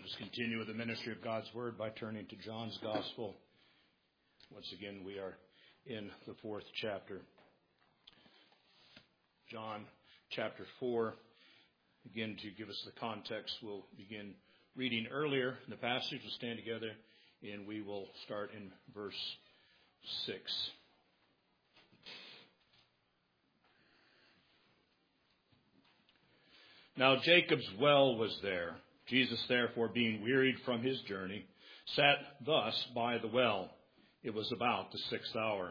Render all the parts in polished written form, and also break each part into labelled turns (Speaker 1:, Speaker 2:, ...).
Speaker 1: Let us continue with the ministry of God's Word by turning to John's Gospel. Once again, we are in the 4th chapter. John chapter 4. Again, to give us the context, we'll begin reading earlier in the passage. We'll stand together and we will start in verse 6. Now Jacob's well was there. Jesus, therefore, being wearied from his journey, sat thus by the well. It was about the 6th hour.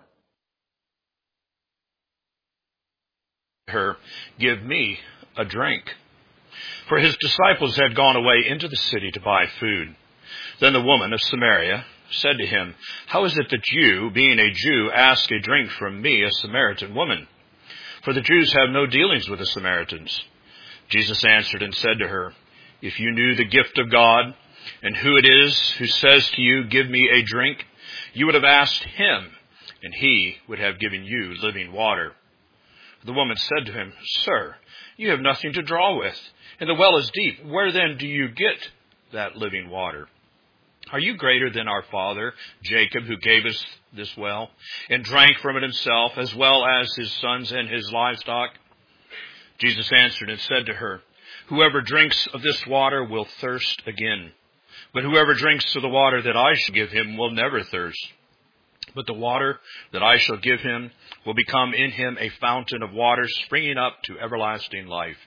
Speaker 1: Give me a drink. For his disciples had gone away into the city to buy food. Then the woman of Samaria said to him, How is it that you, being a Jew, ask a drink from me, a Samaritan woman? For the Jews have no dealings with the Samaritans. Jesus answered and said to her, If you knew the gift of God, and who it is who says to you, Give me a drink, you would have asked him, and he would have given you living water. The woman said to him, Sir, you have nothing to draw with, and the well is deep. Where then do you get that living water? Are you greater than our father, Jacob, who gave us this well, and drank from it himself, as well as his sons and his livestock? Jesus answered and said to her, Whoever drinks of this water will thirst again. But whoever drinks of the water that I shall give him will never thirst. But the water that I shall give him will become in him a fountain of water springing up to everlasting life.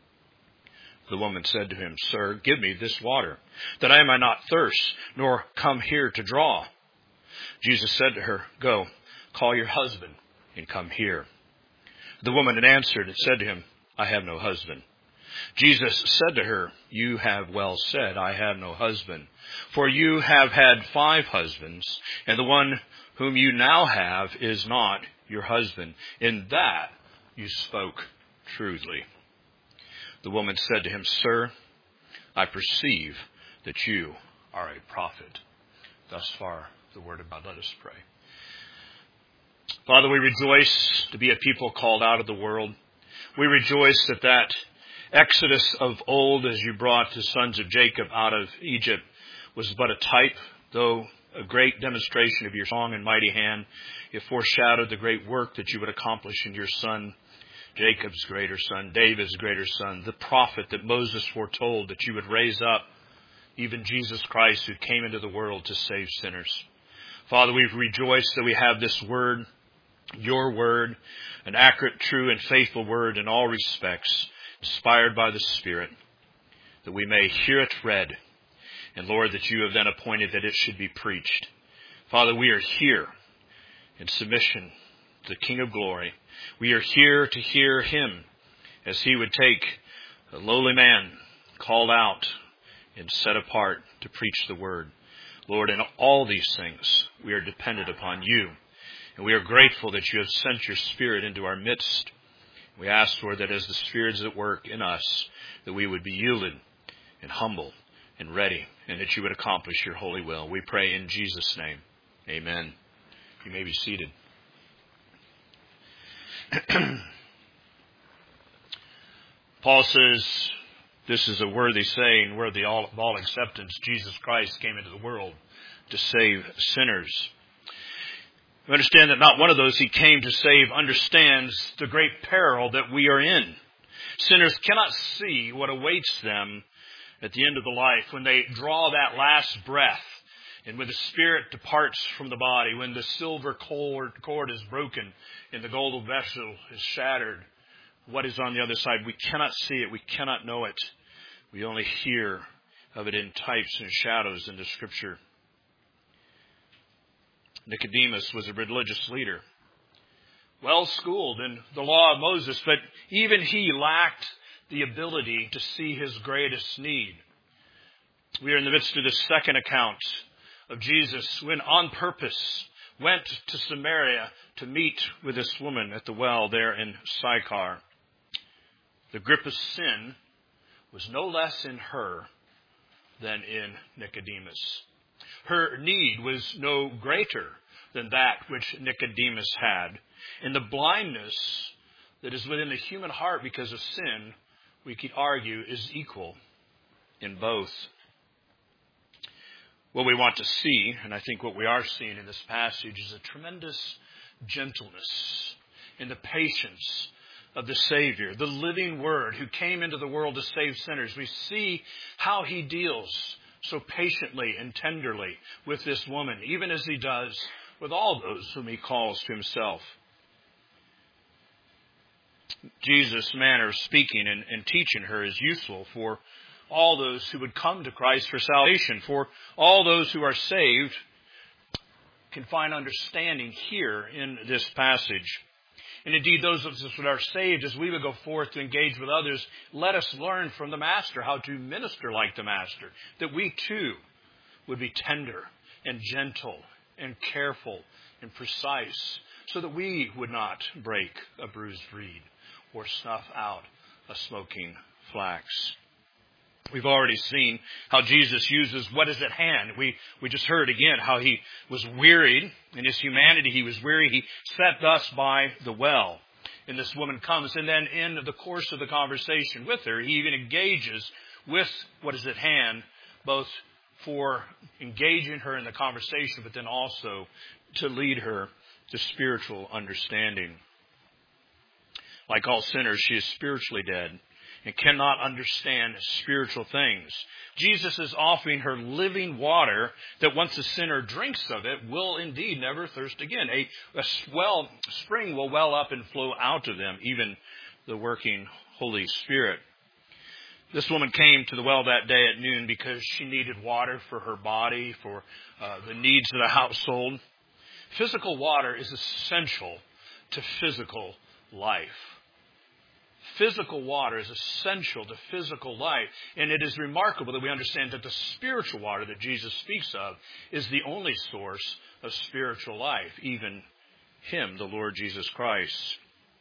Speaker 1: The woman said to him, Sir, give me this water, that I may not thirst, nor come here to draw. Jesus said to her, Go, call your husband, and come here. The woman had answered and said to him, I have no husband. Jesus said to her, You have well said, I have no husband. For you have had 5 husbands, and the one whom you now have is not your husband. In that you spoke truly. The woman said to him, Sir, I perceive that you are a prophet. Thus far, the word of God. Let us pray. Father, we rejoice to be a people called out of the world. We rejoice that Exodus of old, as you brought the sons of Jacob out of Egypt, was but a type, though a great demonstration of your strong and mighty hand. It foreshadowed the great work that you would accomplish in your son, Jacob's greater son, David's greater son, the prophet that Moses foretold that you would raise up, even Jesus Christ, who came into the world to save sinners. Father, we rejoice that we have this word, your word, an accurate, true, and faithful word in all respects, inspired by the Spirit, that we may hear it read, and Lord, that you have then appointed that it should be preached. Father, we are here in submission to the King of Glory. We are here to hear him as he would take a lowly man called out and set apart to preach the word. Lord, in all these things, we are dependent upon you, and we are grateful that you have sent your Spirit into our midst. We ask, Lord, that as the Spirit is at work in us, that we would be yielded and humble and ready, and that you would accomplish your holy will. We pray in Jesus' name. Amen. You may be seated. Paul says, this is a worthy saying, worthy of all acceptance. Jesus Christ came into the world to save sinners. We understand that not one of those he came to save understands the great peril that we are in. Sinners cannot see what awaits them at the end of the life when they draw that last breath and when the spirit departs from the body, when the silver cord is broken and the golden vessel is shattered. What is on the other side? We cannot see it. We cannot know it. We only hear of it in types and shadows in the Scripture. Nicodemus was a religious leader, well schooled in the law of Moses, but even he lacked the ability to see his greatest need. We are in the midst of this second account of Jesus when on purpose went to Samaria to meet with this woman at the well there in Sychar. The grip of sin was no less in her than in Nicodemus. Her need was no greater than that which Nicodemus had. And the blindness that is within the human heart because of sin, we could argue, is equal in both. What we want to see, and I think what we are seeing in this passage, is a tremendous gentleness in the patience of the Savior, the living Word who came into the world to save sinners. We see how He deals so patiently and tenderly with this woman, even as He does with all those whom He calls to Himself. Jesus' manner of speaking and teaching her is useful for all those who would come to Christ for salvation. For all those who are saved can find understanding here in this passage. And indeed, those of us that are saved, as we would go forth to engage with others, let us learn from the Master how to minister like the Master, that we too would be tender and gentle and careful and precise, so that we would not break a bruised reed or snuff out a smoking flax. We've already seen how Jesus uses what is at hand. We just heard again how He was wearied. In His humanity, He was weary. He sat thus by the well. And this woman comes. And then in the course of the conversation with her, He even engages with what is at hand, both for engaging her in the conversation, but then also to lead her to spiritual understanding. Like all sinners, she is spiritually dead and cannot understand spiritual things. Jesus is offering her living water that once a sinner drinks of it will indeed never thirst again. A spring will well up and flow out of them, even the working Holy Spirit. This woman came to the well that day at noon because she needed water for her body, for the needs of the household. Physical water is essential to physical life. Physical water is essential to physical life. And it is remarkable that we understand that the spiritual water that Jesus speaks of is the only source of spiritual life, even Him, the Lord Jesus Christ.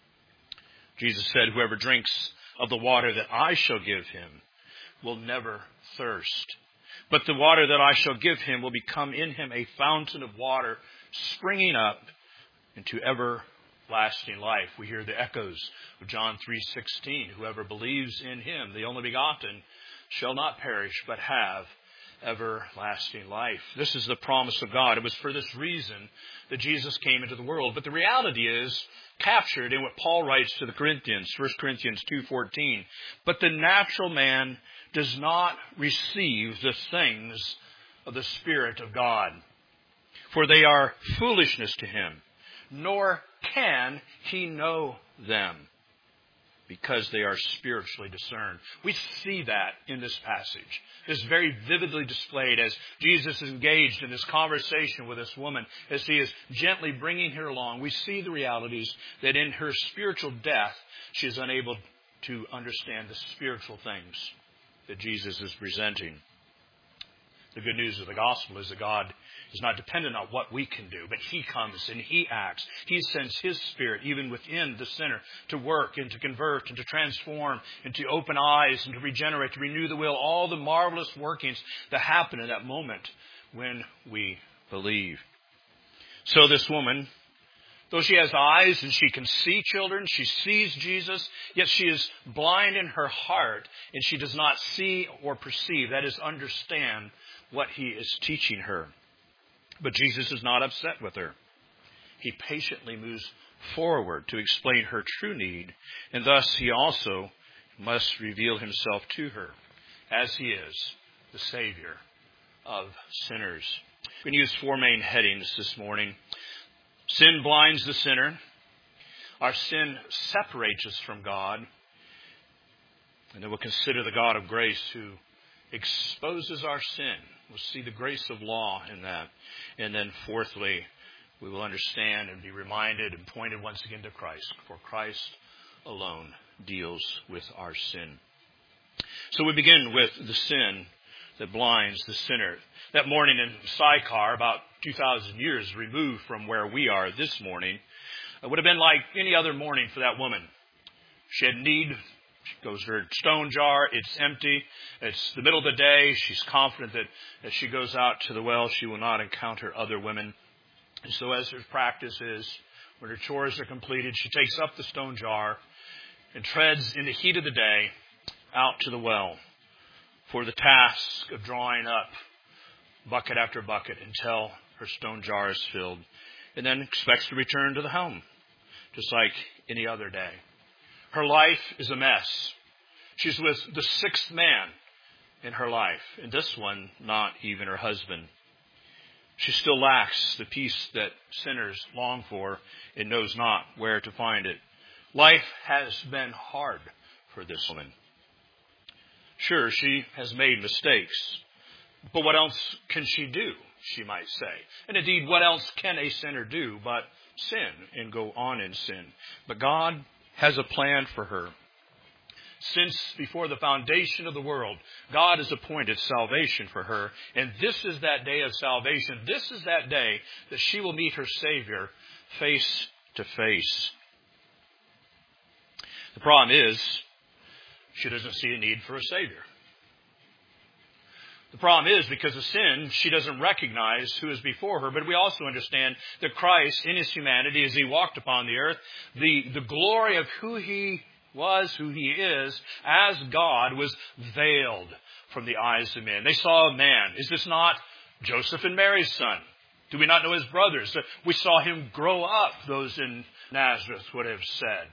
Speaker 1: Jesus said, "Whoever drinks of the water that I shall give him will never thirst. But the water that I shall give him will become in him a fountain of water springing up into everlasting life." We hear the echoes of John 3:16. "Whoever believes in Him, the only begotten, shall not perish, but have everlasting life." This is the promise of God. It was for this reason that Jesus came into the world. But the reality is captured in what Paul writes to the Corinthians, 1 Corinthians 2:14. "But the natural man does not receive the things of the Spirit of God, for they are foolishness to him, nor can he know them, because they are spiritually discerned." We see that in this passage. It's very vividly displayed as Jesus is engaged in this conversation with this woman, as He is gently bringing her along. We see the realities that in her spiritual death, she is unable to understand the spiritual things that Jesus is presenting. The good news of the gospel is that God is not dependent on what we can do, but He comes and He acts. He sends His Spirit even within the sinner to work and to convert and to transform and to open eyes and to regenerate, to renew the will, all the marvelous workings that happen in that moment when we believe. So this woman, though she has eyes and she can see children, she sees Jesus, yet she is blind in her heart and she does not see or perceive, that is, understand what He is teaching her. But Jesus is not upset with her. He patiently moves forward to explain her true need, and thus He also must reveal Himself to her as He is the Savior of sinners. We can use 4 main headings this morning. Sin blinds the sinner. Our sin separates us from God. And then we'll consider the God of grace who exposes our sin. We'll see the grace of law in that. And then fourthly, we will understand and be reminded and pointed once again to Christ. For Christ alone deals with our sin. So we begin with the sin that blinds the sinner. That morning in Sychar, about 2,000 years removed from where we are this morning, it would have been like any other morning for that woman. She had need. She goes to her stone jar. It's empty. It's the middle of the day. She's confident that as she goes out to the well, she will not encounter other women. And so as her practice is, when her chores are completed, she takes up the stone jar and treads in the heat of the day out to the well for the task of drawing up bucket after bucket, until her stone jar is filled, and then expects to return to the home, just like any other day. Her life is a mess. She's with the sixth man in her life, and this one, not even her husband. She still lacks the peace that sinners long for and knows not where to find it. Life has been hard for this woman. Sure, she has made mistakes, but what else can she do, she might say? And indeed, what else can a sinner do but sin and go on in sin? But God has a plan for her. Since before the foundation of the world, God has appointed salvation for her. And this is that day of salvation. This is that day that she will meet her Savior face to face. The problem is, she doesn't see a need for a Savior. The problem is, because of sin, she doesn't recognize who is before her. But we also understand that Christ, in his humanity, as he walked upon the earth, the glory of who he was, who he is, as God, was veiled from the eyes of men. They saw a man. Is this not Joseph and Mary's son? Do we not know his brothers? We saw him grow up, those in Nazareth would have said.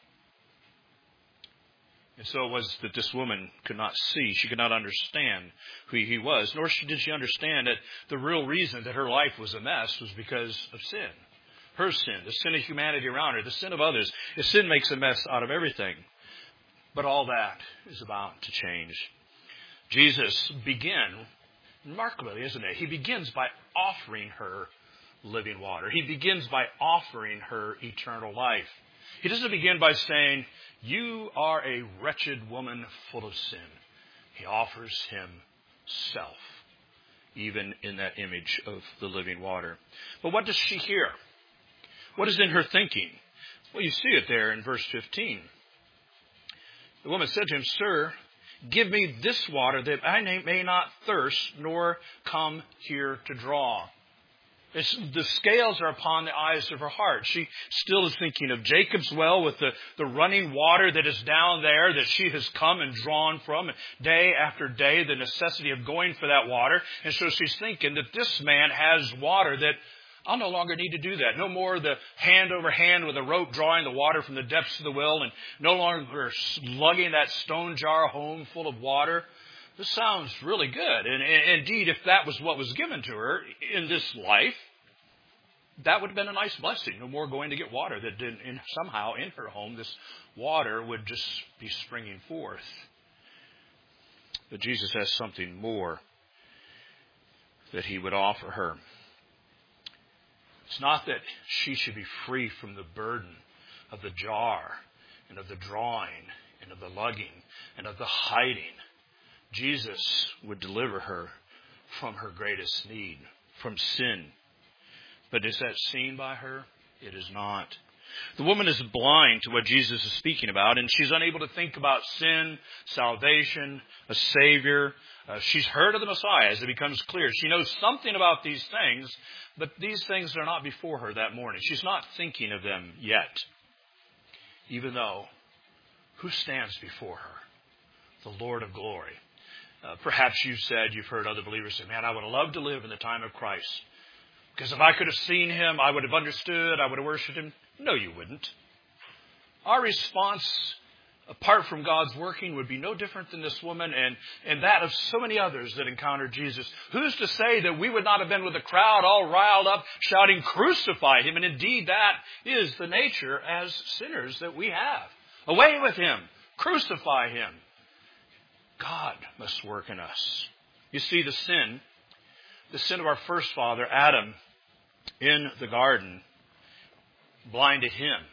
Speaker 1: And so it was that this woman could not see. She could not understand who he was. Nor did she understand that the real reason that her life was a mess was because of sin. Her sin, the sin of humanity around her, the sin of others. The sin makes a mess out of everything. But all that is about to change. Jesus began, remarkably, isn't it? He begins by offering her living water. He begins by offering her eternal life. He doesn't begin by saying, "You are a wretched woman full of sin." He offers himself, even in that image of the living water. But what does she hear? What is in her thinking? Well, you see it there in verse 15. The woman said to him, "Sir, give me this water that I may not thirst, nor come here to draw." The scales are upon the eyes of her heart. She still is thinking of Jacob's well with the running water that is down there that she has come and drawn from day after day, the necessity of going for that water. And so she's thinking that this man has water that I'll no longer need to do that. No more the hand over hand with a rope drawing the water from the depths of the well, and no longer lugging that stone jar home full of water. This sounds really good. And indeed, if that was what was given to her in this life, that would have been a nice blessing. No more going to get water. That somehow in her home, this water would just be springing forth. But Jesus has something more that he would offer her. It's not that she should be free from the burden of the jar and of the drawing and of the lugging and of the hiding. Jesus would deliver her from her greatest need, from sin. But is that seen by her? It is not. The woman is blind to what Jesus is speaking about, and she's unable to think about sin, salvation, a Savior. She's heard of the Messiah as it becomes clear. She knows something about these things, but these things are not before her that morning. She's not thinking of them yet. Even though, who stands before her? The Lord of glory. Perhaps you've heard other believers say, "Man, I would have loved to live in the time of Christ. Because if I could have seen him, I would have understood, I would have worshipped him." No, you wouldn't. Our response, apart from God's working, would be no different than this woman and that of so many others that encountered Jesus. Who's to say that we would not have been with the crowd all riled up, shouting, "Crucify him"? And indeed, that is the nature as sinners that we have. Away with him. Crucify him. God must work in us. You see, the sin of our first father, Adam, in the garden, blinded him.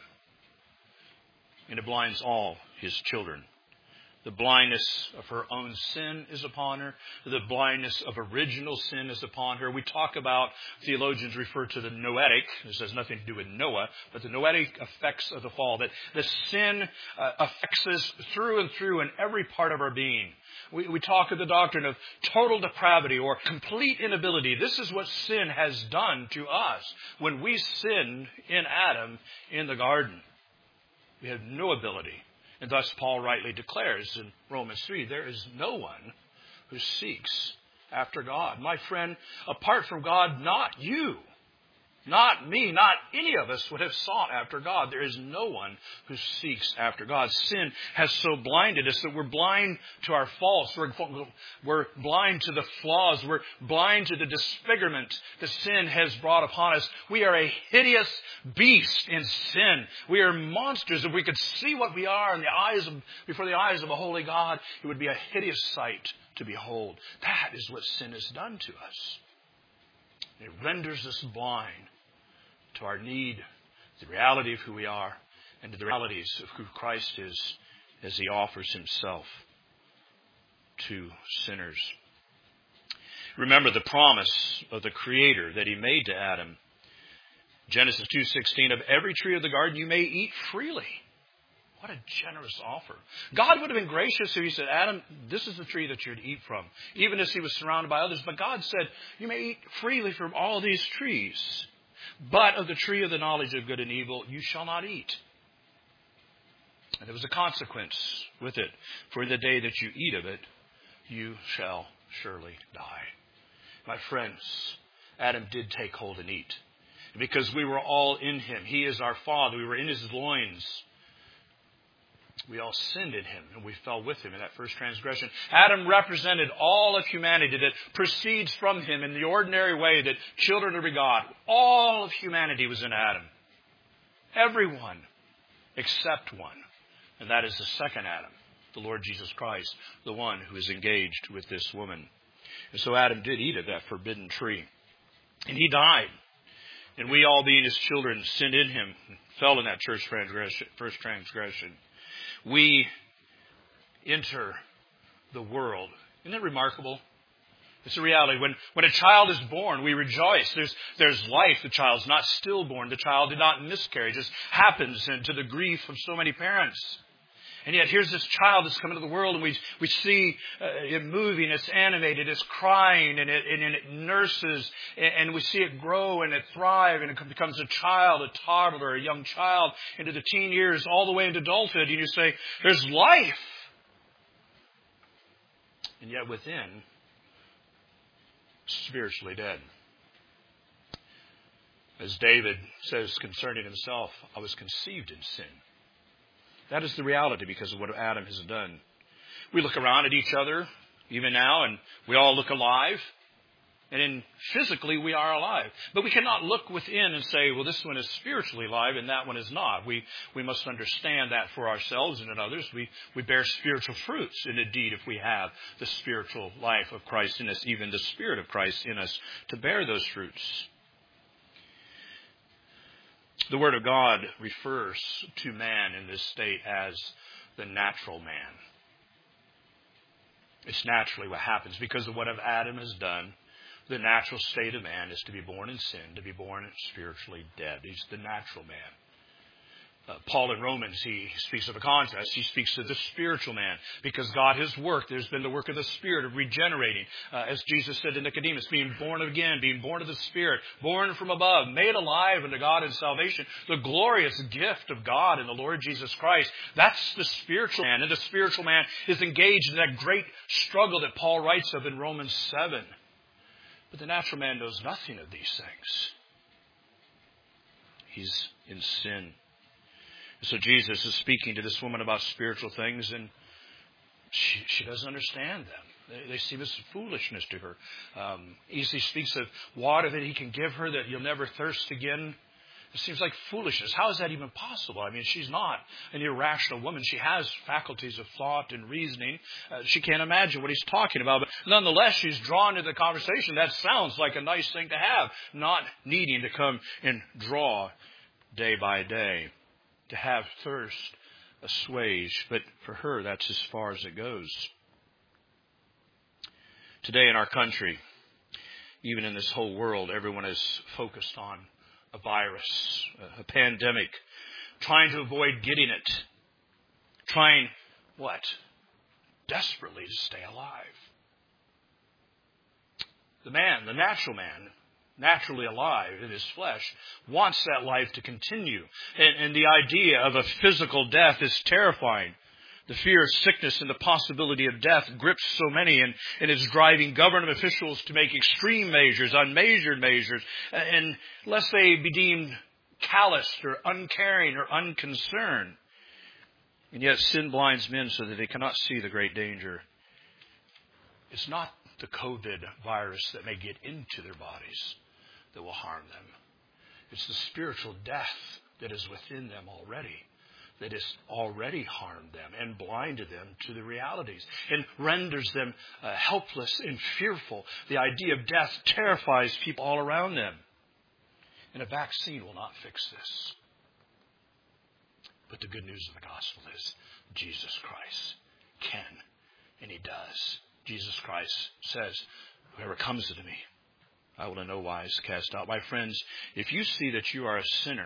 Speaker 1: And it blinds all his children. The blindness of her own sin is upon her. The blindness of original sin is upon her. We talk about, theologians refer to the noetic. This has nothing to do with Noah, but the noetic effects of the fall. That the sin affects us through and through in every part of our being. We talk of the doctrine of total depravity or complete inability. This is what sin has done to us when we sinned in Adam in the garden. We had no ability. And thus Paul rightly declares in Romans 3, there is no one who seeks after God. My friend, apart from God, not you, not me, not any of us would have sought after God. There is no one who seeks after God. Sin has so blinded us that we're blind to our faults. We're blind to the flaws. We're blind to the disfigurement that sin has brought upon us. We are a hideous beast in sin. We are monsters. If we could see what we are before the eyes of a holy God, it would be a hideous sight to behold. That is what sin has done to us. It renders us blind to our need, the reality of who we are, and to the realities of who Christ is as He offers Himself to sinners. Remember the promise of the Creator that He made to Adam. Genesis 2:16, of every tree of the garden you may eat freely. What a generous offer. God would have been gracious if He said, Adam, this is the tree that you're to eat from, even as He was surrounded by others. But God said, you may eat freely from all these trees, but of the tree of the knowledge of good and evil you shall not eat. And there was a consequence with it. For in the day that you eat of it, you shall surely die. My friends, Adam did take hold and eat. Because we were all in Him. He is our Father. We were in His loins. We all sinned in Him, and we fell with Him in that first transgression. Adam represented all of humanity that proceeds from Him in the ordinary way that children are begot. All of humanity was in Adam. Everyone except one. And that is the second Adam, the Lord Jesus Christ, the one who is engaged with this woman. And so Adam did eat of that forbidden tree. And he died. And we all being His children sinned in Him, fell in that first transgression. We enter the world. Isn't that remarkable? It's a reality. When a child is born, we rejoice. There's life. The child's not stillborn. The child did not miscarry. It just happens, and to the grief of so many parents. And yet here's this child that's come into the world, and we see it moving, it's animated, it's crying, and it nurses, and we see it grow and it thrive, and it becomes a child, a toddler, a young child, into the teen years, all the way into adulthood. And you say, there's life. And yet within, spiritually dead. As David says concerning himself, I was conceived in sin. That is the reality because of what Adam has done. We look around at each other, even now, and we all look alive. And physically, we are alive. But we cannot look within and say, well, this one is spiritually alive and that one is not. We must understand that for ourselves and in others. We bear spiritual fruits, and indeed, if we have the spiritual life of Christ in us, even the Spirit of Christ in us, to bear those fruits. The Word of God refers to man in this state as the natural man. It's naturally what happens because of what Adam has done. The natural state of man is to be born in sin, to be born spiritually dead. He's the natural man. Paul in Romans, he speaks of a contrast. He speaks of the spiritual man because God has worked. There's been the work of the Spirit of regenerating. As Jesus said to Nicodemus, being born again, being born of the Spirit, born from above, made alive unto God in salvation. The glorious gift of God in the Lord Jesus Christ. That's the spiritual man. And the spiritual man is engaged in that great struggle that Paul writes of in Romans 7. But the natural man knows nothing of these things. He's in sin. So Jesus is speaking to this woman about spiritual things, and she doesn't understand them. They seem as foolishness to her. He speaks of water that He can give her that you'll never thirst again. It seems like foolishness. How is that even possible? I mean, she's not an irrational woman. She has faculties of thought and reasoning. She can't imagine what He's talking about. But nonetheless, she's drawn to the conversation. That sounds like a nice thing to have, not needing to come and draw day by day, to have thirst assuaged. But for her, that's as far as it goes. Today in our country, even in this whole world, everyone is focused on a virus, a pandemic, trying to avoid getting it. Trying what? Desperately to stay alive. The man, the natural man, naturally alive in his flesh, wants that life to continue. And the idea of a physical death is terrifying. The fear of sickness and the possibility of death grips so many and is driving government officials to make extreme measures, unmeasured measures, and lest they be deemed calloused or uncaring or unconcerned. And yet sin blinds men so that they cannot see the great danger. It's not the COVID virus that may get into their bodies that will harm them. It's the spiritual death that is within them already, that has already harmed them and blinded them to the realities and renders them helpless and fearful. The idea of death terrifies people all around them. And a vaccine will not fix this. But the good news of the gospel is Jesus Christ can, and He does. Jesus Christ says, whoever comes to me, I will in no wise cast out. My friends, if you see that you are a sinner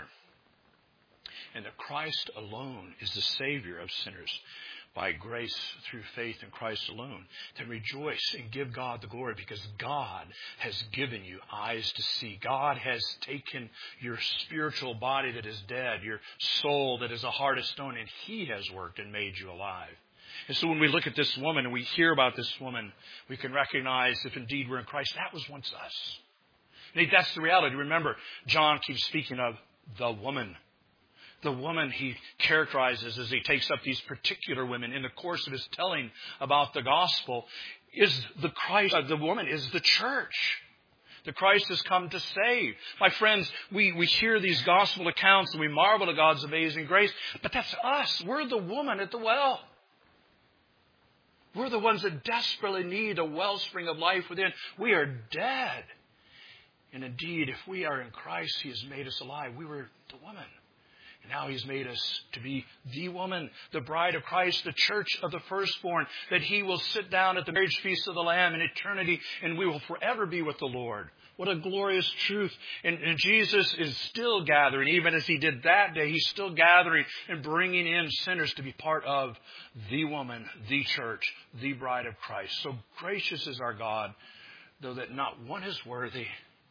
Speaker 1: and that Christ alone is the Savior of sinners by grace through faith in Christ alone, then rejoice and give God the glory, because God has given you eyes to see. God has taken your spiritual body that is dead, your soul that is a heart of stone, and He has worked and made you alive. And so when we look at this woman and we hear about this woman, we can recognize if indeed we're in Christ, that was once us. And that's the reality. Remember, John keeps speaking of the woman. The woman he characterizes as he takes up these particular women in the course of his telling about the gospel is the Christ. The woman is the church. The Christ has come to save. My friends, we hear these gospel accounts and we marvel at God's amazing grace, but that's us. We're the woman at the well. We're the ones that desperately need a wellspring of life within. We are dead. And indeed, if we are in Christ, He has made us alive. We were the woman. And now He's made us to be the woman, the bride of Christ, the church of the firstborn, that He will sit down at the marriage feast of the Lamb in eternity, and we will forever be with the Lord. What a glorious truth. And Jesus is still gathering. Even as He did that day, He's still gathering and bringing in sinners to be part of the woman, the church, the bride of Christ. So gracious is our God, though that not one is worthy.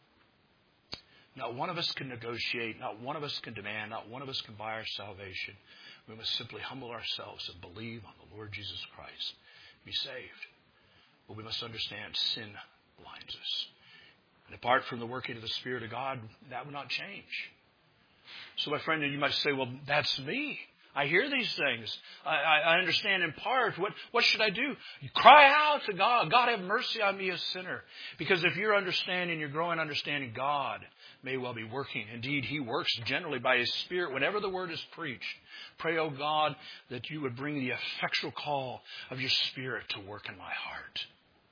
Speaker 1: Not one of us can negotiate. Not one of us can demand. Not one of us can buy our salvation. We must simply humble ourselves and believe on the Lord Jesus Christ. Be saved. But we must understand sin blinds us. And apart from the working of the Spirit of God, that would not change. So my friend, you might say, well, that's me. I hear these things. I understand in part. What should I do? You cry out to God. God, have mercy on me, a sinner. Because if you're understanding, you're growing understanding, God may well be working. Indeed, He works generally by His Spirit whenever the Word is preached. Pray, O God, that you would bring the effectual call of your Spirit to work in my heart.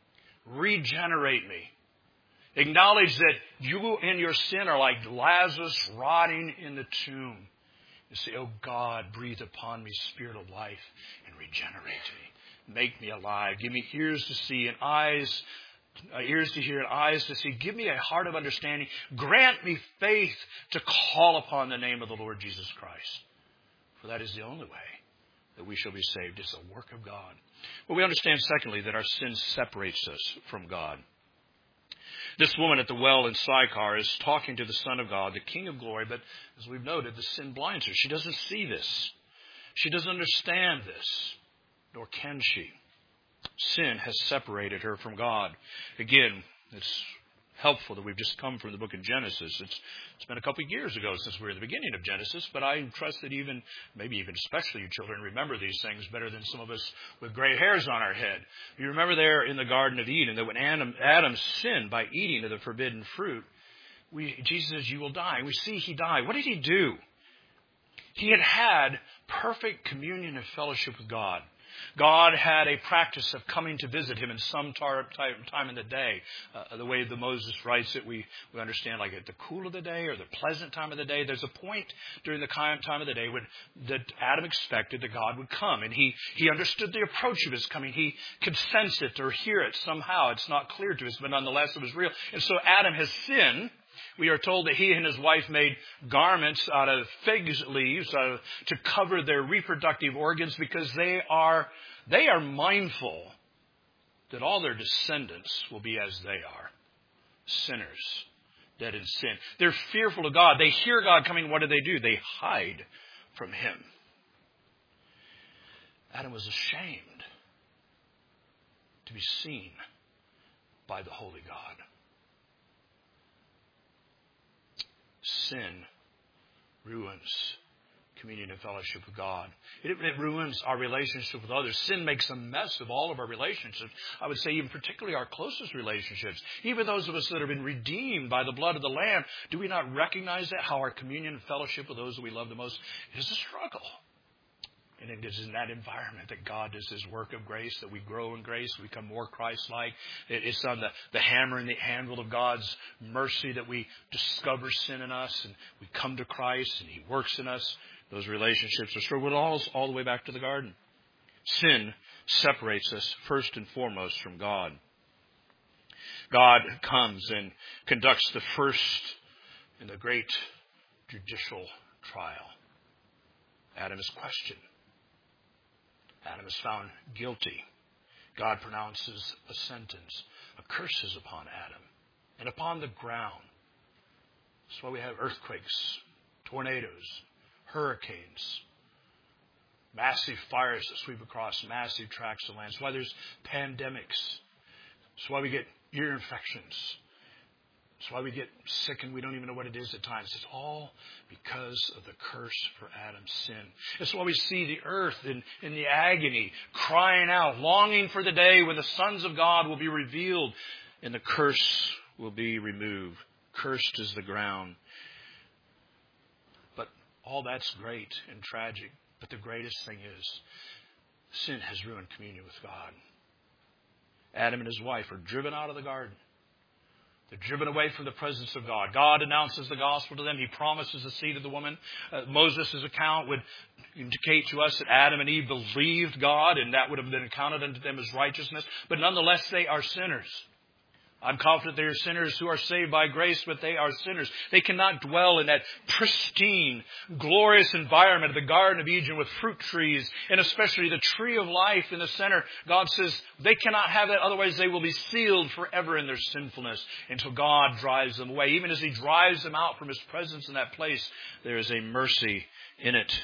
Speaker 1: Regenerate me. Acknowledge that you and your sin are like Lazarus rotting in the tomb. And say, oh God, breathe upon me Spirit of life and regenerate me. Make me alive. Give me ears to see and eyes, ears to hear and eyes to see. Give me a heart of understanding. Grant me faith to call upon the name of the Lord Jesus Christ. For that is the only way that we shall be saved. It's a work of God. But we understand, secondly, that our sin separates us from God. This woman at the well in Sychar is talking to the Son of God, the King of glory, but as we've noted, the sin blinds her. She doesn't see this. She doesn't understand this, nor can she. Sin has separated her from God. Again, it's helpful that we've just come from the book of Genesis. It's been a couple of years ago since we were at the beginning of Genesis, but I trust that maybe even especially you children, remember these things better than some of us with gray hairs on our head. You remember there in the Garden of Eden that when Adam sinned by eating of the forbidden fruit, Jesus says, you will die. We see He died. What did He do? He had perfect communion and fellowship with God. God had a practice of coming to visit Him in some time in the day. The way that Moses writes it, we understand like at the cool of the day or the pleasant time of the day. There's a point during the time of the day that Adam expected that God would come. And he understood the approach of His coming. He could sense it or hear it somehow. It's not clear to us, but nonetheless it was real. And so Adam has sinned. We are told that he and his wife made garments out of fig leaves to cover their reproductive organs because they are mindful that all their descendants will be as they are, sinners, dead in sin. They're fearful of God. They hear God coming. What do? They hide from Him. Adam was ashamed to be seen by the holy God. Sin ruins communion and fellowship with God. It ruins our relationship with others. Sin makes a mess of all of our relationships. I would say even particularly our closest relationships. Even those of us that have been redeemed by the blood of the Lamb, do we not recognize that? How our communion and fellowship with those that we love the most is a struggle. And it is in that environment that God does His work of grace, that we grow in grace, we become more Christ-like. It's on the hammer and the anvil of God's mercy that we discover sin in us and we come to Christ and He works in us. Those relationships are struggled all the way back to the garden. Sin separates us first and foremost from God. God comes and conducts the first in the great judicial trial. Adam is questioned. Adam is found guilty. God pronounces a sentence, a curse upon Adam and upon the ground. That's why we have earthquakes, tornadoes, hurricanes, massive fires that sweep across massive tracts of land. That's why there's pandemics. That's why we get ear infections. That's why we get sick and we don't even know what it is at times. It's all because of the curse for Adam's sin. It's why we see the earth in the agony, crying out, longing for the day when the sons of God will be revealed and the curse will be removed. Cursed is the ground. But all that's great and tragic. But the greatest thing is sin has ruined communion with God. Adam and his wife are driven out of the garden. They're driven away from the presence of God. God announces the gospel to them. He promises the seed of the woman. Moses' account would indicate to us that Adam and Eve believed God, and that would have been accounted unto them as righteousness. But nonetheless, they are sinners. I'm confident they are sinners who are saved by grace, but they are sinners. They cannot dwell in that pristine, glorious environment of the Garden of Eden with fruit trees, and especially the tree of life in the center. God says they cannot have that, otherwise they will be sealed forever in their sinfulness until God drives them away. Even as He drives them out from His presence in that place, there is a mercy in it.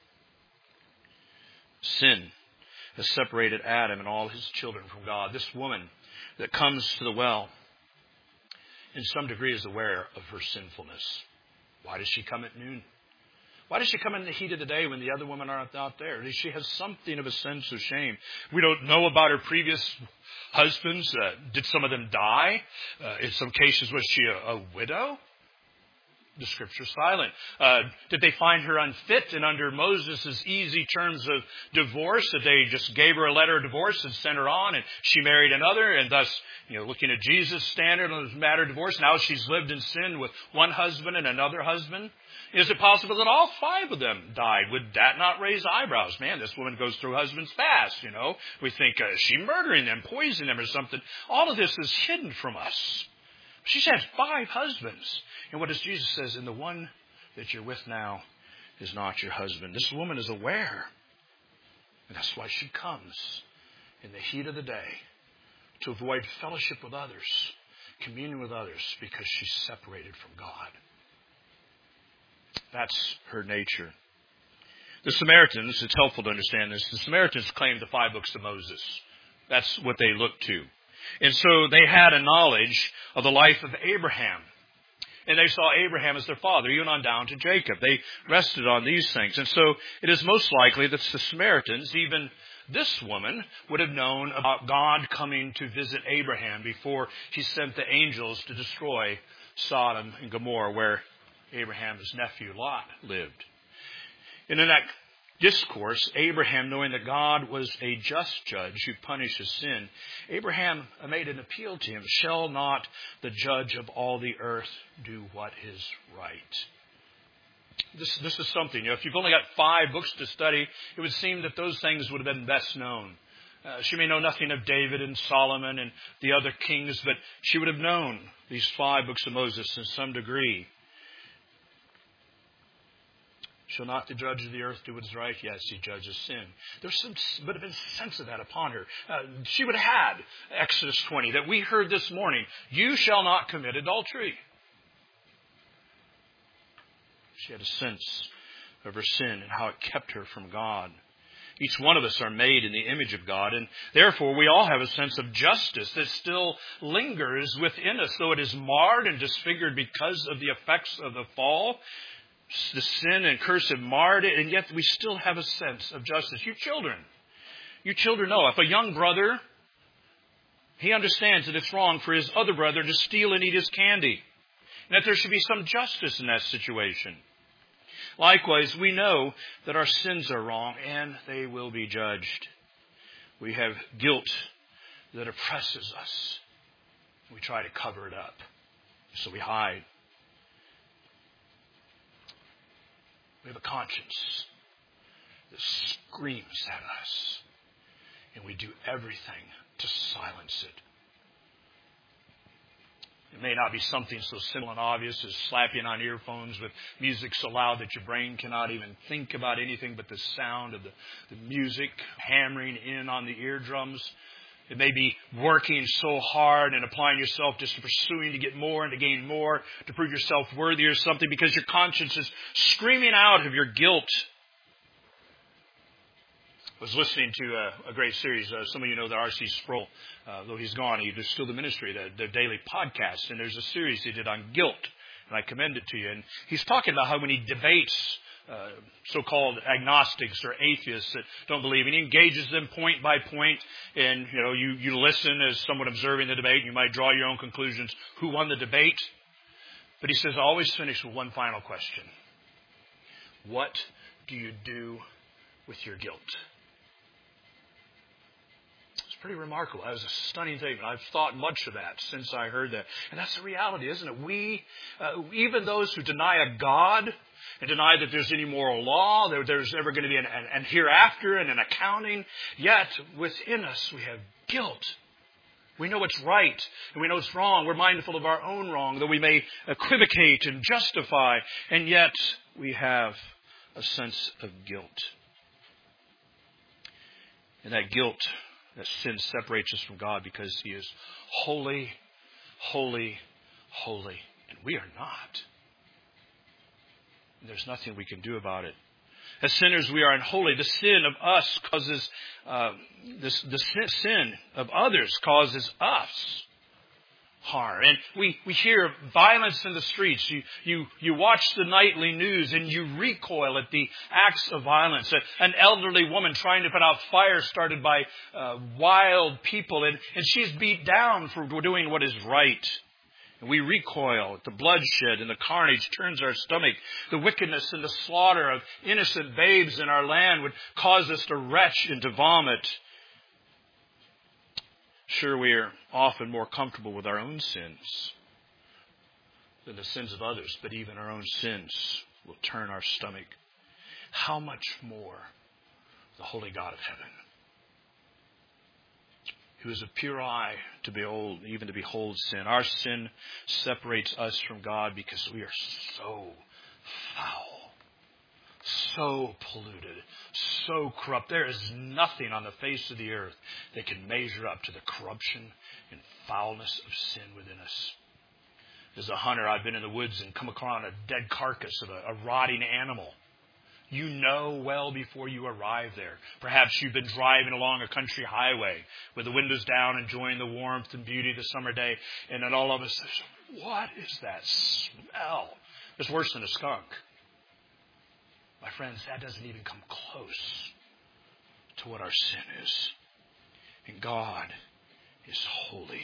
Speaker 1: Sin has separated Adam and all his children from God. This woman that comes to the well, in some degree is aware of her sinfulness. Why does she come at noon? Why does she come in the heat of the day when the other women aren't out there? She has something of a sense of shame. We don't know about her previous husbands. Did some of them die? In some cases, was she a widow? The Scripture's silent. Did they find her unfit and under Moses' easy terms of divorce, that they just gave her a letter of divorce and sent her on and she married another, and thus, looking at Jesus' standard on the matter of divorce, now she's lived in sin with one husband and another husband? Is it possible that all 5 of them died? Would that not raise eyebrows? Man, this woman goes through husbands fast, We think, is she murdering them, poisoning them or something? All of this is hidden from us. She's had 5 husbands. And what does Jesus says? And the one that you're with now is not your husband. This woman is aware. And that's why she comes in the heat of the day to avoid fellowship with others, communion with others, because she's separated from God. That's her nature. The Samaritans, it's helpful to understand this, the Samaritans claimed the 5 books of Moses. That's what they looked to. And so they had a knowledge of the life of Abraham. And they saw Abraham as their father, even on down to Jacob. They rested on these things. And so it is most likely that the Samaritans, even this woman, would have known about God coming to visit Abraham before He sent the angels to destroy Sodom and Gomorrah, where Abraham's nephew Lot lived. And in that discourse, Abraham, knowing that God was a just judge who punishes sin, Abraham made an appeal to Him. Shall not the judge of all the earth do what is right? This is something. If you've only got 5 books to study, it would seem that those things would have been best known. She may know nothing of David and Solomon and the other kings, but she would have known these 5 books of Moses in some degree. Shall not the judge of the earth do what is right? Yes, He judges sin. There's would have been sense of that upon her. She would have had Exodus 20 that we heard this morning. You shall not commit adultery. She had a sense of her sin and how it kept her from God. Each one of us are made in the image of God, and therefore we all have a sense of justice that still lingers within us, though it is marred and disfigured because of the effects of the fall. The sin and curse have marred it, and yet we still have a sense of justice. You children know, if a young brother, he understands that it's wrong for his other brother to steal and eat his candy, and that there should be some justice in that situation. Likewise, we know that our sins are wrong and they will be judged. We have guilt that oppresses us. We try to cover it up, so we hide. We have a conscience that screams at us, and we do everything to silence it. It may not be something so simple and obvious as slapping on earphones with music so loud that your brain cannot even think about anything but the sound of the music hammering in on the eardrums. It may be working so hard and applying yourself just to pursuing to get more and to gain more, to prove yourself worthy or something because your conscience is screaming out of your guilt. I was listening to a great series. Some of you know the R.C. Sproul. Though he's gone, there's still the ministry, their daily podcast. And there's a series he did on guilt. And I commend it to you. And he's talking about how when he debates so-called agnostics or atheists that don't believe, and he engages them point by point. And, you listen as someone observing the debate. You might draw your own conclusions. Who won the debate? But he says, always finish with one final question. What do you do with your guilt? Pretty remarkable. That was a stunning statement. I've thought much of that since I heard that. And that's the reality, isn't it? We, even those who deny a God and deny that there's any moral law, there's ever going to be an hereafter and an accounting, yet within us we have guilt. We know what's right and we know it's wrong. We're mindful of our own wrong, though we may equivocate and justify, and yet we have a sense of guilt. And that guilt, that sin separates us from God because He is holy, holy, holy. And we are not. And there's nothing we can do about it. As sinners, we are unholy. The sin of us causes, the sin of others causes us harm. And we hear violence in the streets. You watch the nightly news and you recoil at the acts of violence. An elderly woman trying to put out fire started by wild people, and she's beat down for doing what is right. And we recoil at the bloodshed and the carnage turns our stomach. The wickedness and the slaughter of innocent babes in our land would cause us to retch and to vomit. Sure, we are often more comfortable with our own sins than the sins of others, but even our own sins will turn our stomach. How much more the holy God of heaven, who is a pure eye to behold, even to behold sin. Our sin separates us from God because we are so foul, so polluted, so corrupt. There is nothing on the face of the earth that can measure up to the corruption and foulness of sin within us. As a hunter, I've been in the woods and come across a dead carcass of a rotting animal. You know well before you arrive there. Perhaps you've been driving along a country highway with the windows down, enjoying the warmth and beauty of the summer day, and then all of a sudden, what is that smell? It's worse than a skunk. My friends, that doesn't even come close to what our sin is. And God is holy.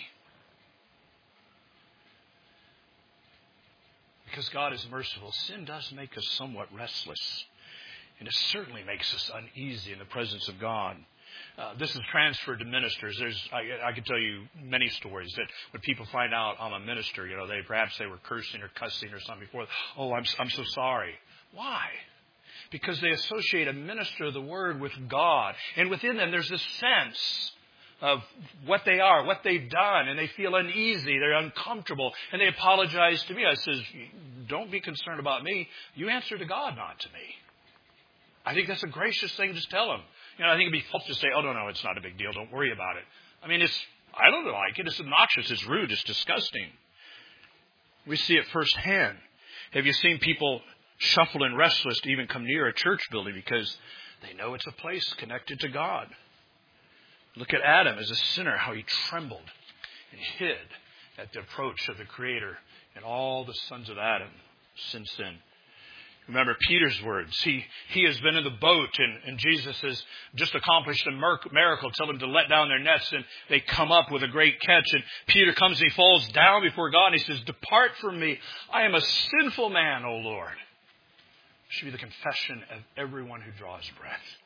Speaker 1: Because God is merciful, sin does make us somewhat restless. And it certainly makes us uneasy in the presence of God. This is transferred to ministers. I could tell you many stories that when people find out I'm a minister, perhaps they were cursing or cussing or something before. Oh, I'm so sorry. Why? Because they associate a minister of the Word with God. And within them there's this sense of what they are, what they've done, and they feel uneasy, they're uncomfortable, and they apologize to me. I says, don't be concerned about me. You answer to God, not to me. I think that's a gracious thing to tell them. I think it'd be false to say, oh, no, it's not a big deal. Don't worry about it. I mean, I don't like it. It's obnoxious. It's rude. It's disgusting. We see it firsthand. Have you seen people shuffle and restless to even come near a church building because They know it's a place connected to God. Look at Adam as a sinner, how he trembled and hid at the approach of the Creator, and all the sons of Adam since then. Remember Peter's words. He has been in the boat, and Jesus has just accomplished a miracle. Tell him to let down their nets, and they come up with a great catch. And Peter comes and he falls down before God, and he says, "Depart from me. I am a sinful man, O Lord." It should be the confession of everyone who draws breath.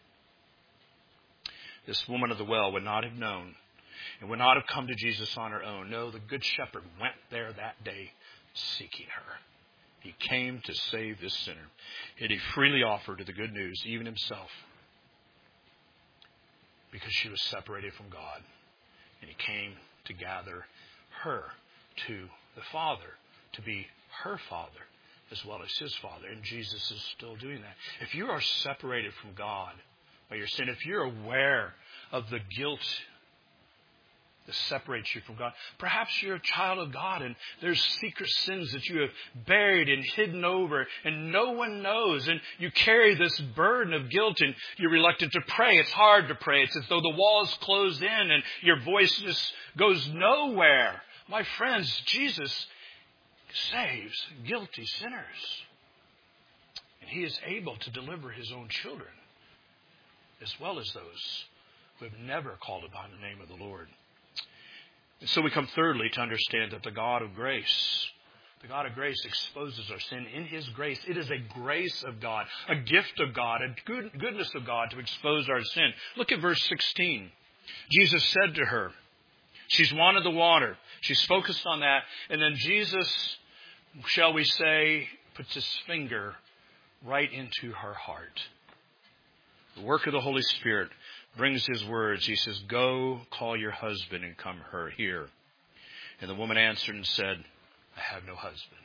Speaker 1: This woman of the well would not have known and would not have come to Jesus on her own. No, the Good Shepherd went there that day seeking her. He came to save this sinner. And he freely offered her the good news, even himself, because she was separated from God. And he came to gather her to the Father, to be her Father as well as his Father. And Jesus is still doing that. If you are separated from God by your sin, if you're aware of the guilt that separates you from God, perhaps you're a child of God and there's secret sins that you have buried and hidden over and no one knows, and you carry this burden of guilt and you're reluctant to pray. It's hard to pray. It's as though the walls closed in and your voice just goes nowhere. My friends, Jesus saves guilty sinners. And he is able to deliver his own children, as well as those who have never called upon the name of the Lord. And so we come thirdly to understand that the God of grace exposes our sin in his grace. It is a grace of God, a gift of God, a goodness of God to expose our sin. Look at verse 16. Jesus said to her, she's wanted the water. She's focused on that. And then Jesus, shall we say, puts his finger right into her heart. The work of the Holy Spirit brings his words. He says, "Go, call your husband and come here." And the woman answered and said, "I have no husband."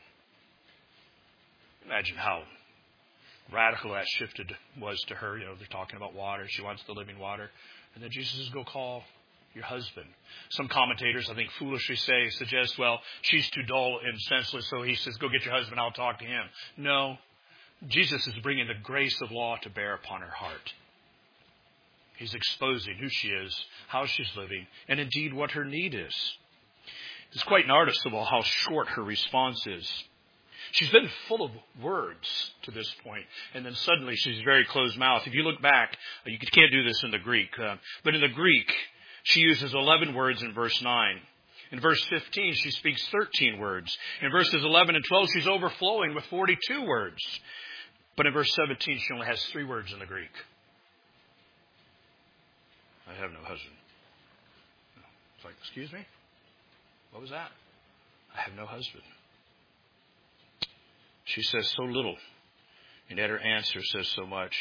Speaker 1: Imagine how radical that shift was to her. You know, they're talking about water. She wants the living water. And then Jesus says, "Go call your husband." Some commentators, I think, foolishly suggest, well, she's too dull and senseless, so he says, "Go get your husband, I'll talk to him." No, Jesus is bringing the grace of law to bear upon her heart. He's exposing who she is, how she's living, and indeed what her need is. It's quite noticeable how short her response is. She's been full of words to this point, and then suddenly she's very closed-mouthed. If you look back, you can't do this in the Greek, but in the Greek, she uses 11 words in verse 9. In verse 15, she speaks 13 words. In verses 11 and 12, she's overflowing with 42 words. But in verse 17, she only has 3 words in the Greek. I have no husband. It's like, excuse me? What was that? I have no husband. She says so little, and yet her answer says so much.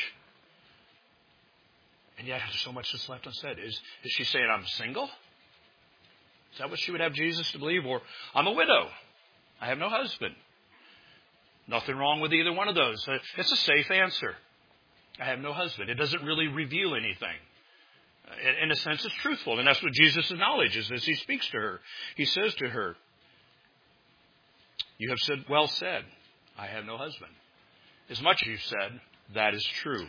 Speaker 1: And yet there's so much that's left unsaid. Is she saying, I'm single? Is that what she would have Jesus to believe? Or, I'm a widow. I have no husband. Nothing wrong with either one of those. It's a safe answer. I have no husband. It doesn't really reveal anything. In a sense, it's truthful. And that's what Jesus acknowledges as he speaks to her. He says to her, "You have said, well said, I have no husband." As much as you've said, that is true.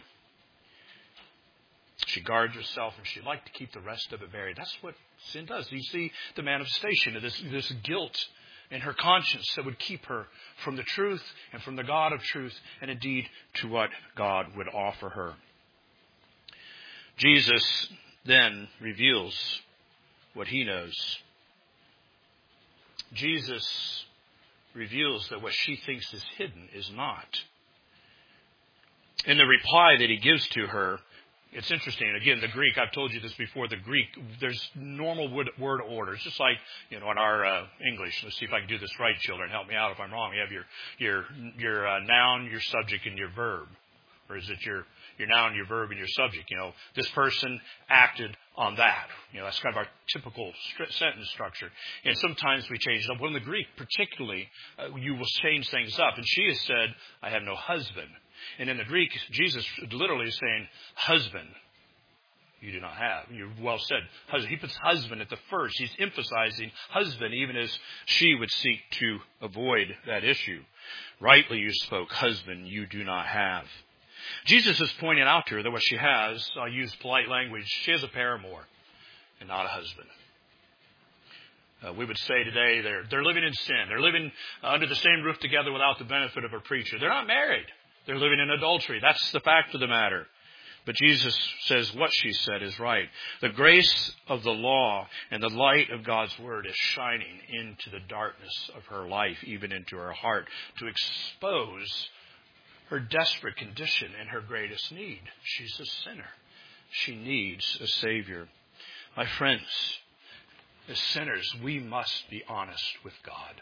Speaker 1: She guards herself and she'd like to keep the rest of it buried. That's what sin does. You see the manifestation of this guilt in her conscience that would keep her from the truth and from the God of truth, and indeed to what God would offer her. Jesus then reveals what he knows. Jesus reveals that what she thinks is hidden is not. In the reply that he gives to her, it's interesting. Again, the Greek, I've told you this before, the Greek, there's normal word orders, just like, in our English. Let's see if I can do this right, children. Help me out if I'm wrong. You have your noun, your subject, and your verb. Or is it your noun, your verb, and your subject? This person acted on that. That's kind of our typical sentence structure. And sometimes we change it up. Well, in the Greek, particularly, you will change things up. And she has said, I have no husband. And in the Greek, Jesus literally is saying, husband, you do not have. You well said, husband. He puts husband at the first. He's emphasizing husband, even as she would seek to avoid that issue. Rightly you spoke, husband, you do not have. Jesus is pointing out to her that what she has, I'll use polite language, she has a paramour and not a husband. We would say today they're living in sin. They're living under the same roof together without the benefit of a preacher. They're not married. They're living in adultery. That's the fact of the matter. But Jesus says what she said is right. The grace of the law and the light of God's word is shining into the darkness of her life, even into her heart, to expose her desperate condition and her greatest need. She's a sinner. She needs a Savior. My friends, as sinners, we must be honest with God.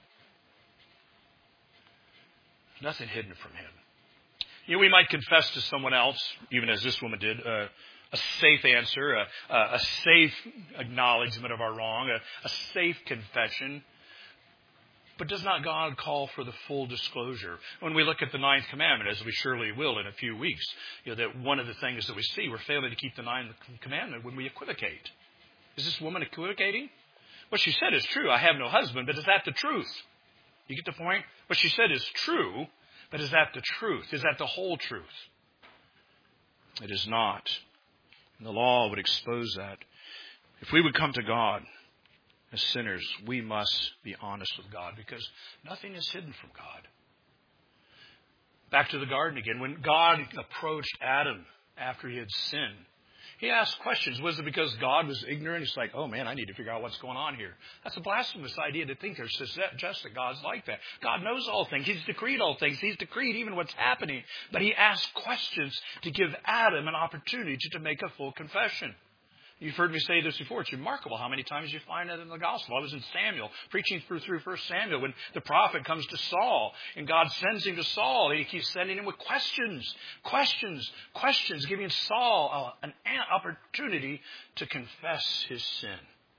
Speaker 1: Nothing hidden from Him. We might confess to someone else, even as this woman did, a safe answer, a safe acknowledgement of our wrong, a safe confession. But does not God call for the full disclosure? When we look at the ninth commandment, as we surely will in a few weeks, that one of the things that we see, we're failing to keep the ninth commandment when we equivocate. Is this woman equivocating? What she said is true. I have no husband, but is that the truth? You get the point? What she said is true, but is that the truth? Is that the whole truth? It is not. And the law would expose that. If we would come to God as sinners, we must be honest with God, because nothing is hidden from God. Back to the garden again. When God approached Adam after he had sinned, He asked questions. Was it because God was ignorant? He's like, oh man, I need to figure out what's going on here. That's a blasphemous idea to think there's just that God's like that. God knows all things. He's decreed all things. He's decreed even what's happening. But He asked questions to give Adam an opportunity to make a full confession. You've heard me say this before. It's remarkable how many times you find that in the gospel. I was in Samuel, preaching through 1 Samuel, when the prophet comes to Saul, and God sends him to Saul, and He keeps sending him with questions, giving Saul an opportunity to confess his sin.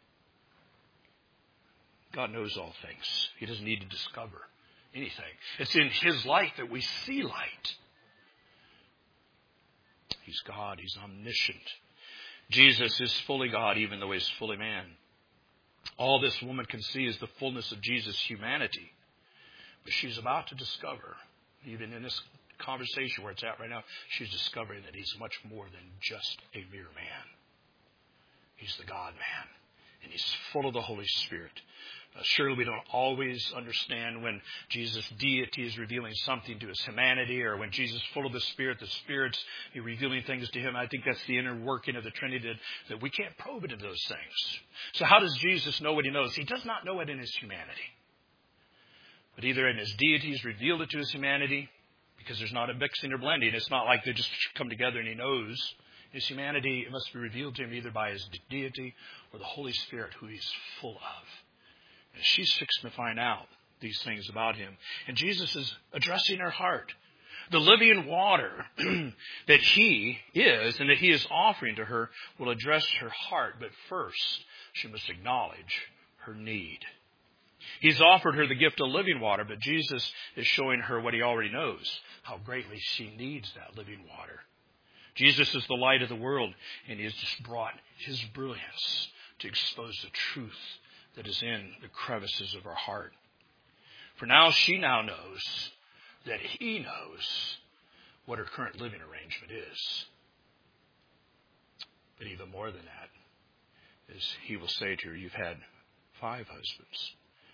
Speaker 1: God knows all things. He doesn't need to discover anything. It's in His light that we see light. He's God. He's omniscient. Jesus is fully God, even though He's fully man. All this woman can see is the fullness of Jesus' humanity. But she's about to discover, even in this conversation where it's at right now, she's discovering that He's much more than just a mere man. He's the God-man, and He's full of the Holy Spirit. Surely we don't always understand when Jesus' deity is revealing something to His humanity, or when Jesus is full of the Spirit's revealing things to Him. I think that's the inner working of the Trinity, that we can't probe into those things. So how does Jesus know what He knows? He does not know it in His humanity. But either in His deity He's revealed it to His humanity, because there's not a mixing or blending. It's not like they just come together and He knows. His humanity, it must be revealed to Him either by His deity or the Holy Spirit, who He's full of. And she's fixing to find out these things about Him. And Jesus is addressing her heart. The living water that He is and that He is offering to her will address her heart. But first, she must acknowledge her need. He's offered her the gift of living water, but Jesus is showing her what He already knows, how greatly she needs that living water. Jesus is the light of the world, and He has just brought His brilliance to expose the truth that is in the crevices of her heart. For now, she now knows that He knows what her current living arrangement is. But even more than that is He will say to her, you've had 5 husbands.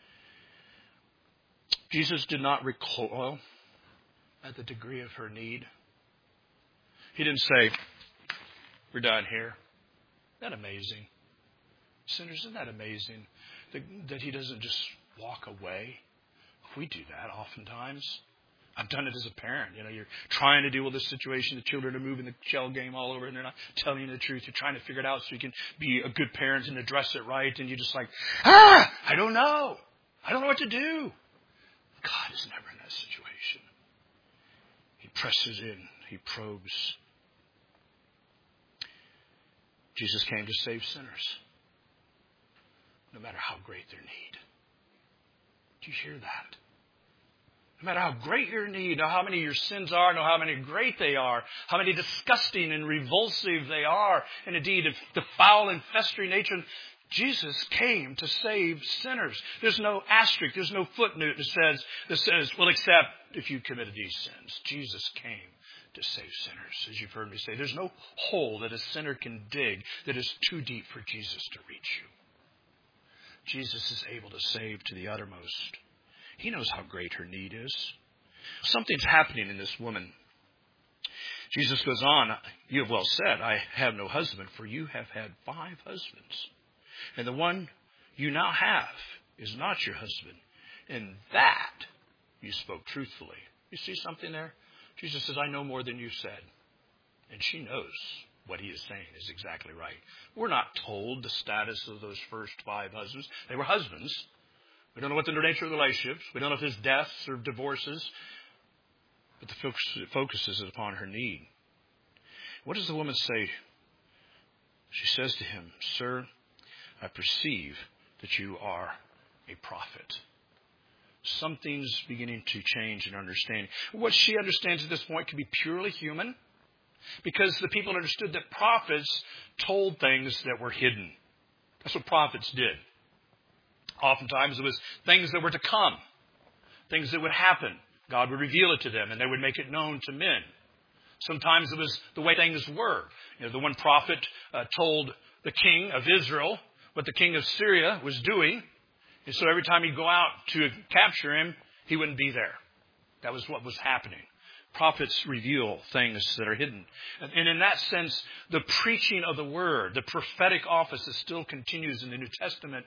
Speaker 1: Jesus did not recoil at the degree of her need. He didn't say, we're done here. Isn't that amazing? Sinners, isn't that amazing? That He doesn't just walk away. We do that oftentimes. I've done it as a parent. You're trying to deal with this situation. The children are moving the shell game all over and they're not telling you the truth. You're trying to figure it out so you can be a good parent and address it right. And you're just like, I don't know. I don't know what to do. God is never in that situation. He presses in. He probes. Jesus came to save sinners, no matter how great their need. Do you hear that? No matter how great your need, no how many your sins are, no how many great they are, how many disgusting and revulsive they are, and indeed the foul and festering nature, Jesus came to save sinners. There's no asterisk, there's no footnote that says, well, except if you committed these sins. Jesus came to save sinners. As you've heard me say, there's no hole that a sinner can dig that is too deep for Jesus to reach you. Jesus is able to save to the uttermost. He knows how great her need is. Something's happening in this woman. Jesus goes on, you have well said, I have no husband, for you have had 5 husbands. And the one you now have is not your husband. And that you spoke truthfully. You see something there? Jesus says, I know more than you said. And she knows what he is saying is exactly right. We're not told the status of those first 5 husbands. They were husbands. We don't know what the nature of the relationships. We don't know if there's deaths or divorces. But the focus is upon her need. What does the woman say? She says to him, Sir, I perceive that you are a prophet. Something's beginning to change in understanding. What she understands at this point can be purely human, because the people understood that prophets told things that were hidden. That's what prophets did. Oftentimes it was things that were to come, things that would happen. God would reveal it to them, and they would make it known to men. Sometimes it was the way things were. The one prophet told the king of Israel what the king of Syria was doing. And so every time he'd go out to capture him, he wouldn't be there. That was what was happening. Prophets reveal things that are hidden. And in that sense, the preaching of the word, the prophetic office that still continues in the New Testament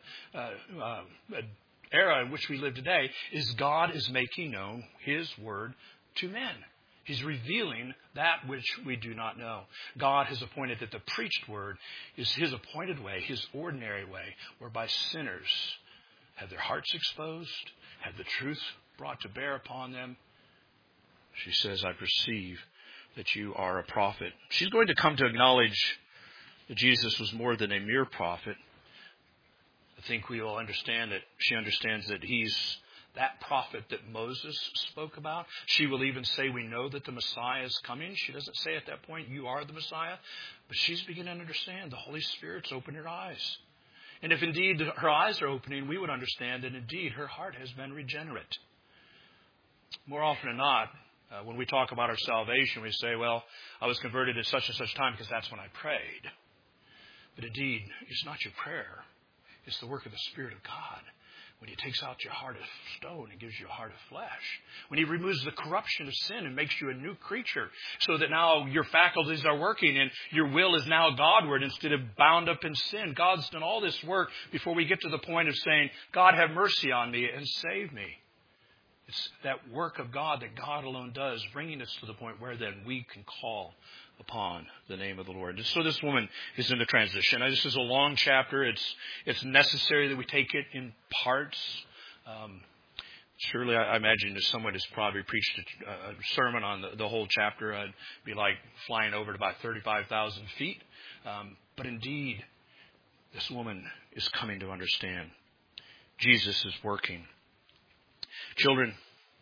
Speaker 1: era in which we live today, is God is making known his word to men. He's revealing that which we do not know. God has appointed that the preached word is his appointed way, his ordinary way, whereby sinners have their hearts exposed, have the truth brought to bear upon them. She says, I perceive that you are a prophet. She's going to come to acknowledge that Jesus was more than a mere prophet. I think we all understand that she understands that he's that prophet that Moses spoke about. She will even say, we know that the Messiah is coming. She doesn't say at that point, you are the Messiah. But she's beginning to understand. The Holy Spirit's opened her eyes. And if indeed her eyes are opening, we would understand that indeed her heart has been regenerate. More often than not, when we talk about our salvation, we say, well, I was converted at such and such time because that's when I prayed. But indeed, it's not your prayer. It's the work of the Spirit of God. When he takes out your heart of stone and gives you a heart of flesh. When he removes the corruption of sin and makes you a new creature, so that now your faculties are working and your will is now Godward instead of bound up in sin. God's done all this work before we get to the point of saying, God, have mercy on me and save me. It's that work of God that God alone does, bringing us to the point where then we can call upon the name of the Lord. So this woman is in the transition. Now, this is a long chapter. It's necessary that we take it in parts. Surely, I imagine if someone has probably preached a sermon on the whole chapter, I'd be like flying over to about 35,000 feet. But indeed, this woman is coming to understand. Jesus is working. Children,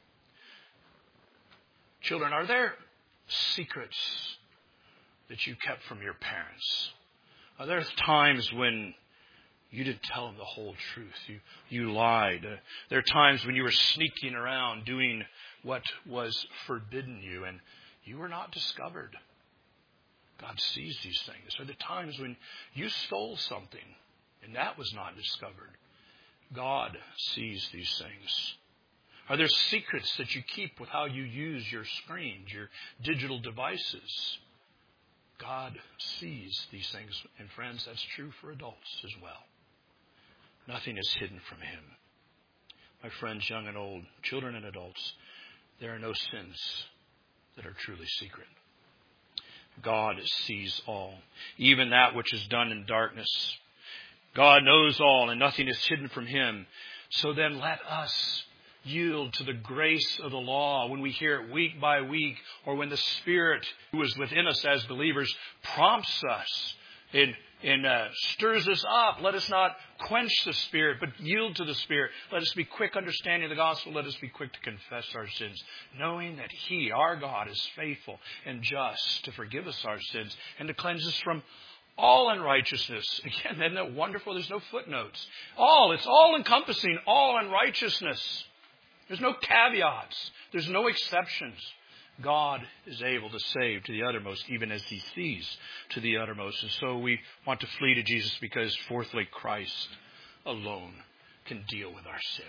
Speaker 1: are there secrets that you kept from your parents? Are there times when you didn't tell them the whole truth? You lied. There are times when you were sneaking around doing what was forbidden you and you were not discovered. God sees these things. Are there times when you stole something and that was not discovered? God sees these things. Are there secrets that you keep with how you use your screens, your digital devices? God sees these things. And friends, that's true for adults as well. Nothing is hidden from him. My friends, young and old, children and adults, there are no sins that are truly secret. God sees all, even that which is done in darkness. God knows all, and nothing is hidden from him. So then let us yield to the grace of the law when we hear it week by week, or when the Spirit who is within us as believers prompts us and stirs us up. Let us not quench the Spirit, but yield to the Spirit. Let us be quick understanding the gospel. Let us be quick to confess our sins, knowing that he, our God, is faithful and just to forgive us our sins and to cleanse us from all unrighteousness. Again, isn't that wonderful? There's no footnotes. It's all encompassing, all unrighteousness. There's no caveats. There's no exceptions. God is able to save to the uttermost, even as He sees to the uttermost. And so we want to flee to Jesus because, fourthly, Christ alone can deal with our sin.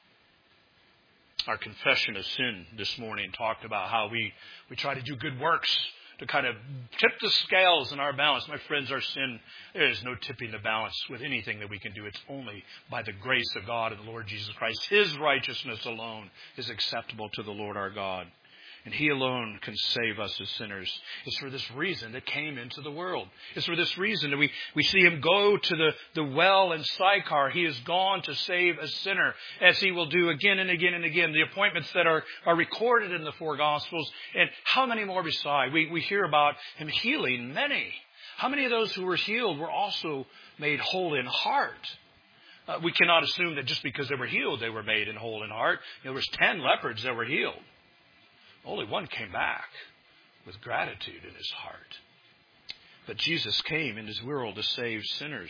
Speaker 1: Our confession of sin this morning talked about how we try to do good works to kind of tip the scales in our balance. My friends, our sin, there is no tipping the balance with anything that we can do. It's only by the grace of God and the Lord Jesus Christ. His righteousness alone is acceptable to the Lord our God. And He alone can save us as sinners. It's for this reason that came into the world. It's for this reason that we see Him go to the well in Sychar. He has gone to save a sinner, as He will do again and again and again. The appointments that are recorded in the four Gospels. And how many more beside? We hear about Him healing many. How many of those who were healed were also made whole in heart? We cannot assume that just because they were healed, they were made whole in heart. There was 10 lepers that were healed. Only one came back with gratitude in his heart. But Jesus came in His world to save sinners.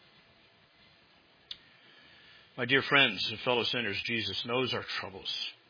Speaker 1: My dear friends and fellow sinners, Jesus knows our troubles.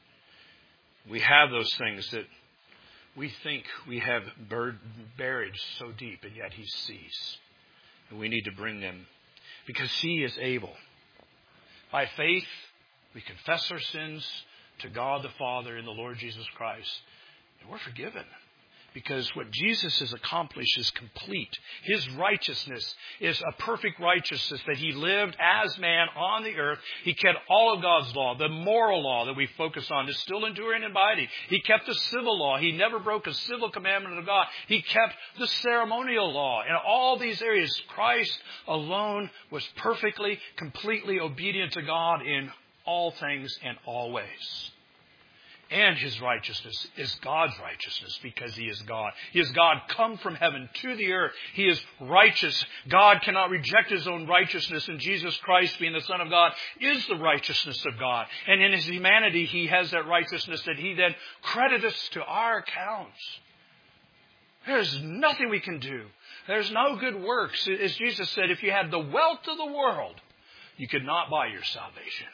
Speaker 1: We have those things that we think we have buried so deep, and yet He sees. And we need to bring them because He is able. By faith, we confess our sins to God the Father in the Lord Jesus Christ. And we're forgiven. Because what Jesus has accomplished is complete. His righteousness is a perfect righteousness that He lived as man on the earth. He kept all of God's law. The moral law that we focus on is still enduring and abiding. He kept the civil law. He never broke a civil commandment of God. He kept the ceremonial law. In all these areas, Christ alone was perfectly, completely obedient to God in all things and all ways. And His righteousness is God's righteousness because He is God. He is God come from heaven to the earth. He is righteous. God cannot reject His own righteousness, and Jesus Christ, being the Son of God, is the righteousness of God. And in His humanity, He has that righteousness that He then credits to our accounts. There's nothing we can do. There's no good works. As Jesus said, if you had the wealth of the world, you could not buy your salvation.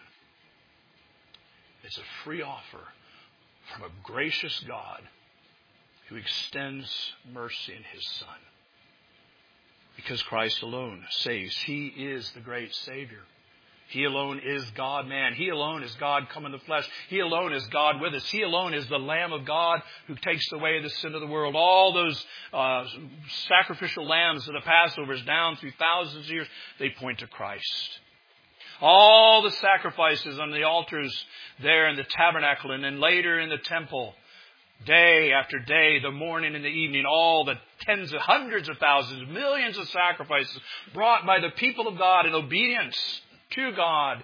Speaker 1: It's a free offer from a gracious God who extends mercy in His Son. Because Christ alone saves. He is the great Savior. He alone is God-man. He alone is God come in the flesh. He alone is God with us. He alone is the Lamb of God who takes away the sin of the world. All those sacrificial lambs of the Passovers down through thousands of years, they point to Christ. All the sacrifices on the altars there in the tabernacle and then later in the temple, day after day, the morning and the evening, all the tens of hundreds of thousands, millions of sacrifices brought by the people of God in obedience to God,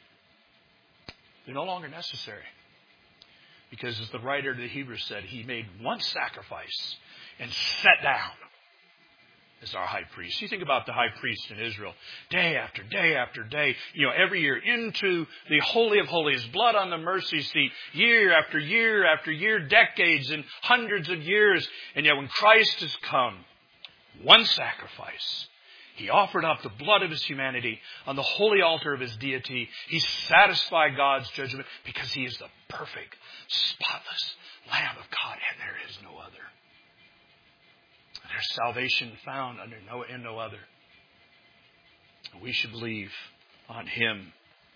Speaker 1: they're no longer necessary. Because as the writer of the Hebrews said, He made one sacrifice and sat down as our high priest. You think about the high priest in Israel, day after day after day, every year into the Holy of Holies, blood on the mercy seat, year after year after year, decades and hundreds of years. And yet when Christ has come, one sacrifice, He offered up the blood of His humanity on the holy altar of His deity. He satisfied God's judgment because He is the perfect, spotless Lamb of God, and there is no other. There's salvation found in no other. We should believe on Him.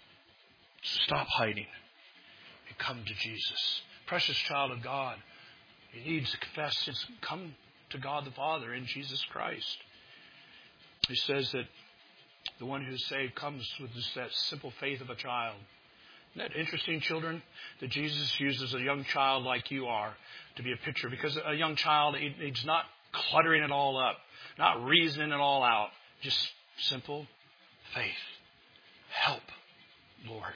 Speaker 1: Stop hiding and come to Jesus. Precious child of God, you need to confess sins. Come to God the Father in Jesus Christ. He says that the one who's saved comes with that simple faith of a child. Isn't that interesting, children? That Jesus uses a young child like you are to be a picture. Because a young child, he's not cluttering it all up, not reasoning it all out. Just simple faith. Help, Lord.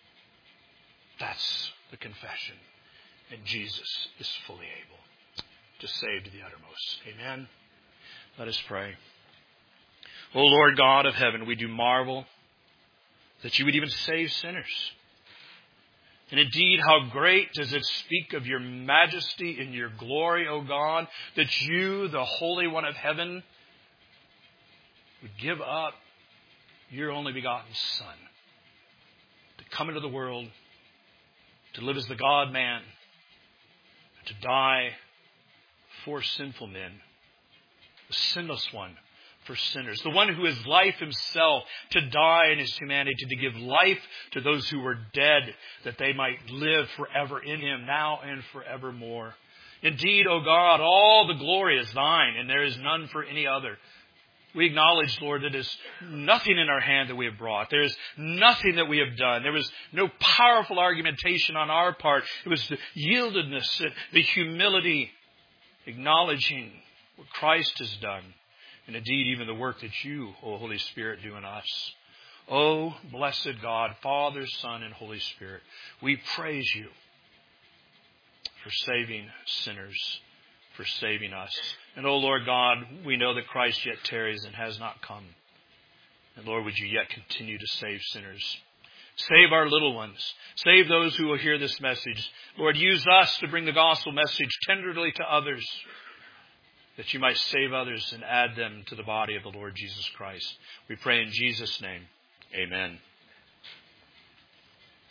Speaker 1: That's the confession. And Jesus is fully able to save to the uttermost. Amen. Let us pray. O Lord God of heaven, we do marvel that you would even save sinners. And indeed, how great does it speak of your majesty and your glory, O God, that you, the Holy One of heaven, would give up your only begotten Son to come into the world, to live as the God-man, to die for sinful men, the sinless one for sinners, the one who is life himself, to die in his humanity, to give life to those who were dead, that they might live forever in him, now and forevermore. Indeed, O God, all the glory is thine, and there is none for any other. We acknowledge, Lord, that there is nothing in our hand that we have brought. There is nothing that we have done. There was no powerful argumentation on our part. It was the yieldedness, the humility, acknowledging what Christ has done. And indeed, even the work that you, O Holy Spirit, do in us. O blessed God, Father, Son, and Holy Spirit, we praise you for saving sinners, for saving us. And, O Lord God, we know that Christ yet tarries and has not come. And, Lord, would you yet continue to save sinners? Save our little ones. Save those who will hear this message. Lord, use us to bring the gospel message tenderly to others, that you might save others and add them to the body of the Lord Jesus Christ. We pray in Jesus' name. Amen.